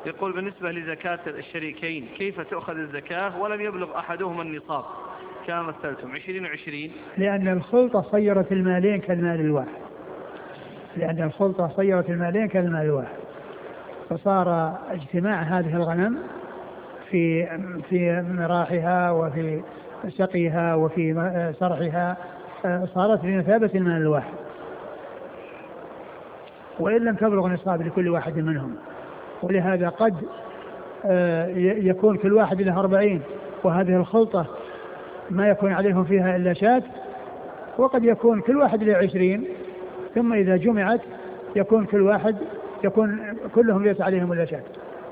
يقول بالنسبة لزكاة الشريكين كيف تؤخذ الزكاة ولم يبلغ أحدهما النصاب كما مثلتم 20 و20؟ لأن الخلطة صيرت المالين كالمال الواحد، لأن الخلطة صيرت المالين كالمال الواحد، فصار اجتماع هذه الغنم في مراحها وفي سقيها وفي سرحها صارت بمثابة المال الواحد، وإن لم تبلغ نصاب لكل واحد منهم. ولهذا قد يكون كل واحد له 40 وهذه الخلطة ما يكون عليهم فيها إلا شاة، وقد يكون كل واحد له 20 ثم إذا جمعت يكون كلهم ليس عليهم إلا شاة.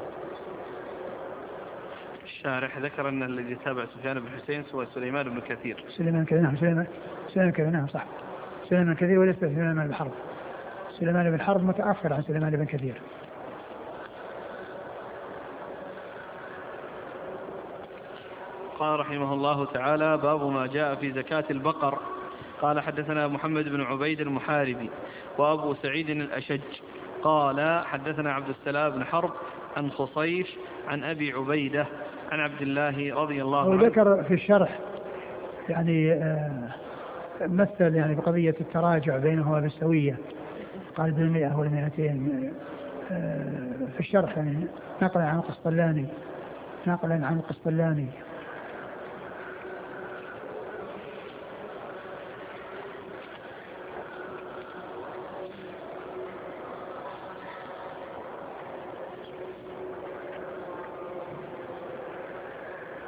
الشارح ذكر أن الذي تابع سفيان بن حسين هو سليمان بن كثير. سليمان كثير نعم صح، سليمان كثير وليس سليمان بن حرب. سليمان بن حرب متأخر عن سليمان بن كثير. قال رحمه الله تعالى: باب ما جاء في زكاة البقر. قال حدثنا محمد بن عبيد المحاربي وأبو سعيد الأشج قال حدثنا عبد السلام بن حرب عن خصيف عن أبي عبيدة عن عبد الله رضي الله عنه. وذكر في الشرح يعني مثل يعني بقضية التراجع بينه وبالسوية، قال بالمئة والمئتين في الشرح يعني نقلا عن القسطلاني.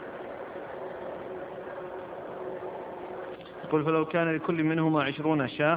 يقول: فلو كان لكل منهما 20 شاة